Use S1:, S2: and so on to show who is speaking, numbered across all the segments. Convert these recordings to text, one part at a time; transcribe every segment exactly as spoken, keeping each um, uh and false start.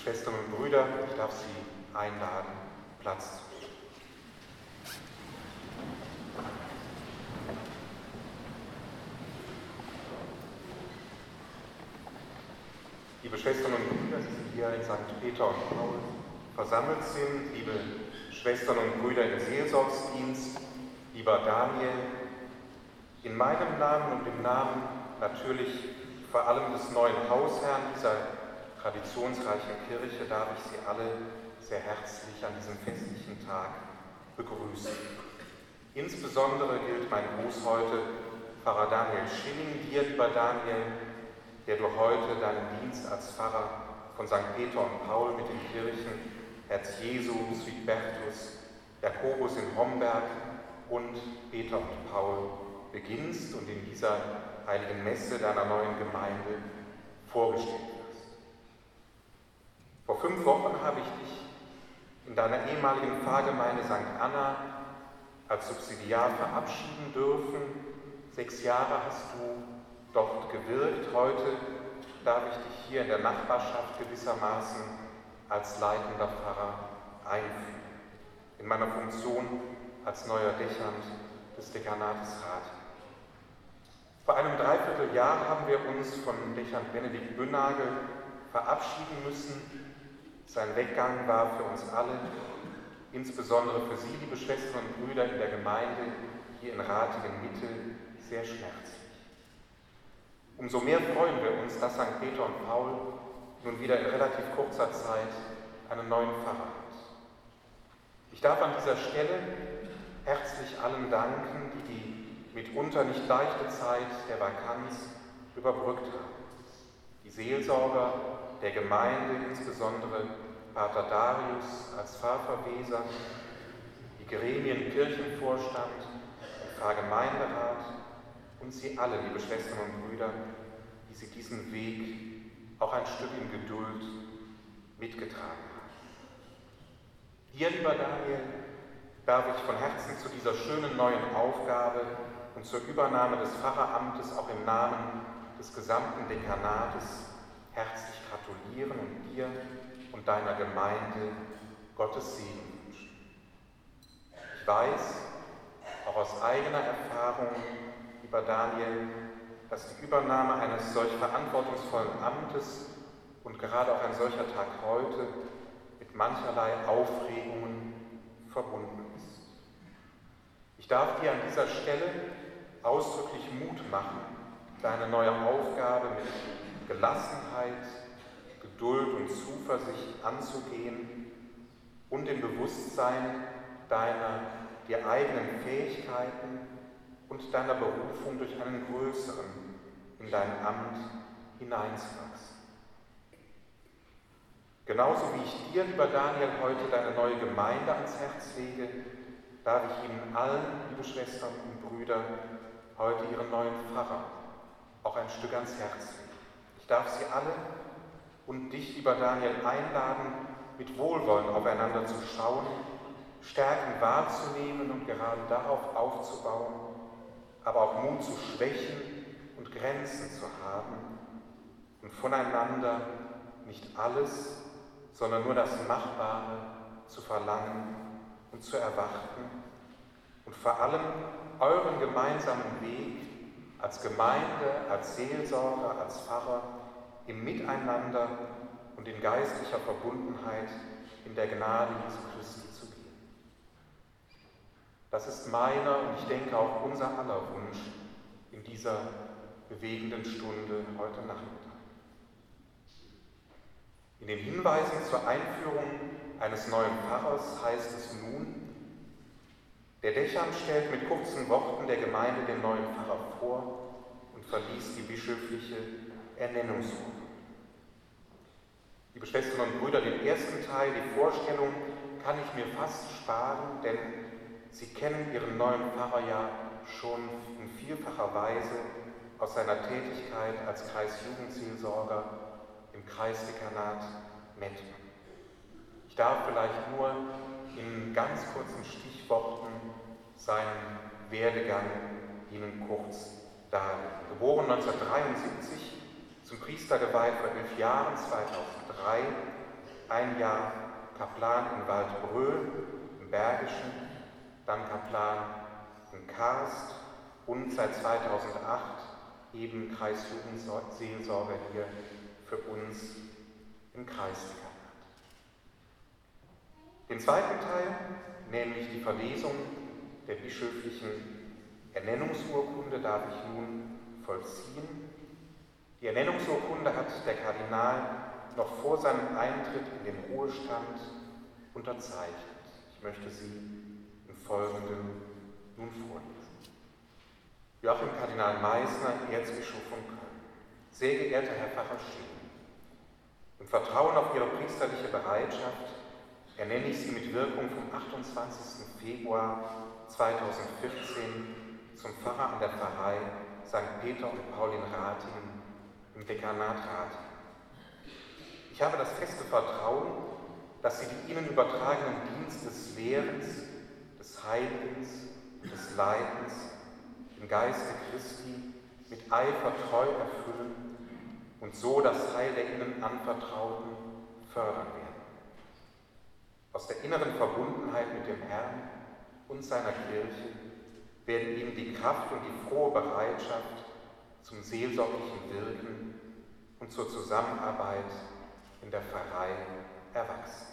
S1: Schwestern und Brüder, ich darf Sie einladen, Platz zu nehmen. Liebe Schwestern und Brüder, die Sie hier in Sankt Peter und Paul versammelt sind, liebe Schwestern und Brüder im Seelsorgsdienst, lieber Daniel, in meinem Namen und im Namen natürlich vor allem des neuen Hausherrn dieser traditionsreichen Kirche darf ich Sie alle sehr herzlich an diesem festlichen Tag begrüßen. Insbesondere gilt mein Gruß heute Pfarrer Daniel Schilling, dir, lieber Daniel, der du heute deinen Dienst als Pfarrer von Sankt Peter und Paul mit den Kirchen Herz Jesu, Südbertus, Jakobus in Homberg und Peter und Paul beginnst und in dieser heiligen Messe deiner neuen Gemeinde vorgestellt wirst. Vor fünf Wochen habe ich dich in deiner ehemaligen Pfarrgemeinde Sankt Anna als Subsidiar verabschieden dürfen. Sechs Jahre hast du dort gewirkt. Heute darf ich dich hier in der Nachbarschaft gewissermaßen als leitender Pfarrer einführen, in meiner Funktion als neuer Dechant des Dekanates Rath. Vor einem Dreivierteljahr haben wir uns von Dechant Benedikt Bünnagel verabschieden müssen. Sein Weggang war für uns alle, insbesondere für Sie, liebe Schwestern und Brüder in der Gemeinde hier in Ratingen-Mitte, sehr schmerzlich. Umso mehr freuen wir uns, dass Sankt Peter und Paul nun wieder in relativ kurzer Zeit einen neuen Pfarrer hat. Ich darf an dieser Stelle herzlich allen danken, die die mitunter nicht leichte Zeit der Vakanz überbrückt haben. Die Seelsorger der Gemeinde, insbesondere Pater Darius als Pfarrverweser, die Gremien Kirchenvorstand und Pfarrgemeinderat und Sie alle, liebe Schwestern und Brüder, die Sie diesen Weg auch ein Stück in Geduld mitgetragen haben. Dir, lieber Daniel, darf ich von Herzen zu dieser schönen neuen Aufgabe und zur Übernahme des Pfarreramtes auch im Namen des gesamten Dekanates herzlich gratulieren und dir und deiner Gemeinde Gottes Segen wünschen. Ich weiß, auch aus eigener Erfahrung, lieber Daniel, dass die Übernahme eines solch verantwortungsvollen Amtes und gerade auch ein solcher Tag heute mit mancherlei Aufregungen verbunden ist. Ich darf dir an dieser Stelle ausdrücklich Mut machen, deine neue Aufgabe mit Gelassenheit, Geduld und Zuversicht anzugehen und im Bewusstsein deiner dir eigenen Fähigkeiten und deiner Berufung durch einen Größeren in dein Amt hineinzuwachsen. Genauso wie ich dir, lieber Daniel, heute deine neue Gemeinde ans Herz lege, darf ich Ihnen allen, liebe Schwestern und Brüder, heute Ihren neuen Pfarrer auch ein Stück ans Herz legen. Ich darf Sie alle und dich, lieber Daniel, einladen, mit Wohlwollen aufeinander zu schauen, Stärken wahrzunehmen und gerade darauf aufzubauen, aber auch Mut zu schwächen und Grenzen zu haben und voneinander nicht alles, sondern nur das Machbare zu verlangen und zu erwarten und vor allem euren gemeinsamen Weg als Gemeinde, als Seelsorger, als Pfarrer im Miteinander und in geistlicher Verbundenheit in der Gnade Jesu Christi zu gehen. Das ist meiner und ich denke auch unser aller Wunsch in dieser bewegenden Stunde heute Nachmittag. In den Hinweisen zur Einführung eines neuen Pfarrers heißt es nun: Der Dechant stellt mit kurzen Worten der Gemeinde den neuen Pfarrer vor und verließ die bischöfliche Ernennungsrunde. Liebe Schwestern und Brüder, den ersten Teil, die Vorstellung, kann ich mir fast sparen, denn Sie kennen Ihren neuen Pfarrer ja schon in vielfacher Weise aus seiner Tätigkeit als Kreisjugendseelsorger im Kreisdekanat Mettmann. Ich darf vielleicht nur in ganz kurzen Stichworten seinen Werdegang Ihnen kurz darlegen. Geboren neunzehnhundertdreiundsiebzig, zum Priester geweiht vor elf Jahren, zweitausenddrei, ein Jahr Kaplan in Waldbröl im Bergischen, dann Kaplan in Karst und seit zweitausendacht eben Kreisjugendseelsorger hier für uns im Kreisdekamat. Den zweiten Teil, nämlich die Verlesung der bischöflichen Ernennungsurkunde, darf ich nun vollziehen. Die Ernennungsurkunde hat der Kardinal noch vor seinem Eintritt in den Ruhestand unterzeichnet. Ich möchte sie im Folgenden nun vorlesen. Joachim Kardinal Meissner, Erzbischof von Köln. Sehr geehrter Herr Pfarrer Schielen, im Vertrauen auf Ihre priesterliche Bereitschaft ernenne ich Sie mit Wirkung vom achtundzwanzigsten Februar zweitausendvierzehn zum Pfarrer an der Pfarrei Sankt Peter und Paul in Ratingen im Dekanat Ratingen. Ich habe das feste Vertrauen, dass Sie die Ihnen übertragenen Dienst des Lehrens, des Heiligens und des Leidens im Geiste Christi mit Eifer treu erfüllen und so das Heil der Ihnen Anvertrauten fördern werden. Aus der inneren Verbundenheit mit dem Herrn und seiner Kirche werden Ihnen die Kraft und die frohe Bereitschaft zum seelsorglichen Wirken und zur Zusammenarbeit in der Pfarrei erwachsen.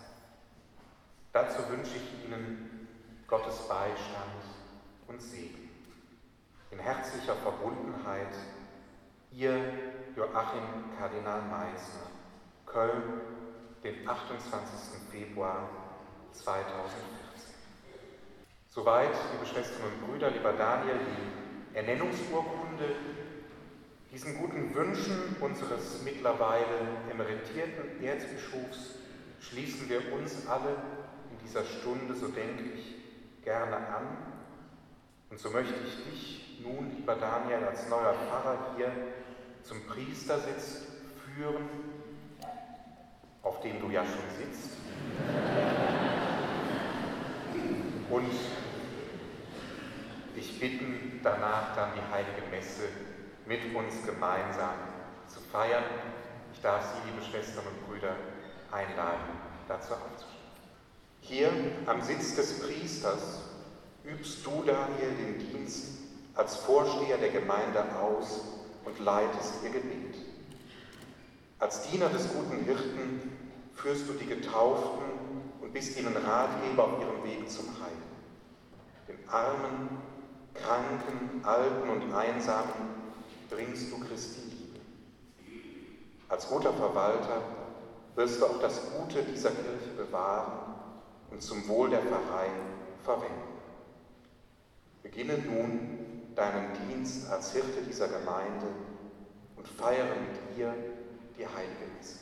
S1: Dazu wünsche ich Ihnen Gottes Beistand und Segen. In herzlicher Verbundenheit, Ihr Joachim Kardinal Meissner, Köln, den achtundzwanzigsten Februar zweitausendvierzehn. Soweit, liebe Schwestern und Brüder, lieber Daniel, die Ernennungsurkunde. Diesen guten Wünschen unseres mittlerweile emeritierten Erzbischofs schließen wir uns alle in dieser Stunde, so denke ich, gerne an. Und so möchte ich dich nun, lieber Daniel, als neuer Pfarrer hier zum Priestersitz führen, auf dem du ja schon sitzt. Und dich bitten, danach dann die Heilige Messe mit uns gemeinsam zu feiern. Ich darf Sie, liebe Schwestern und Brüder, einladen, dazu aufzustehen. Hier am Sitz des Priesters übst du, Daniel, den Dienst als Vorsteher der Gemeinde aus und leitest ihr Gebet. Als Diener des guten Hirten führst du die Getauften und bist ihnen Ratgeber auf ihrem Weg zum Heil. Den Armen, Kranken, Alten und Einsamen bringst du Christi Liebe. Als guter Verwalter wirst du auch das Gute dieser Kirche bewahren und zum Wohl der Pfarrei verwenden. Beginne nun deinen Dienst als Hirte dieser Gemeinde und feiere mit ihr die Heilige Messe.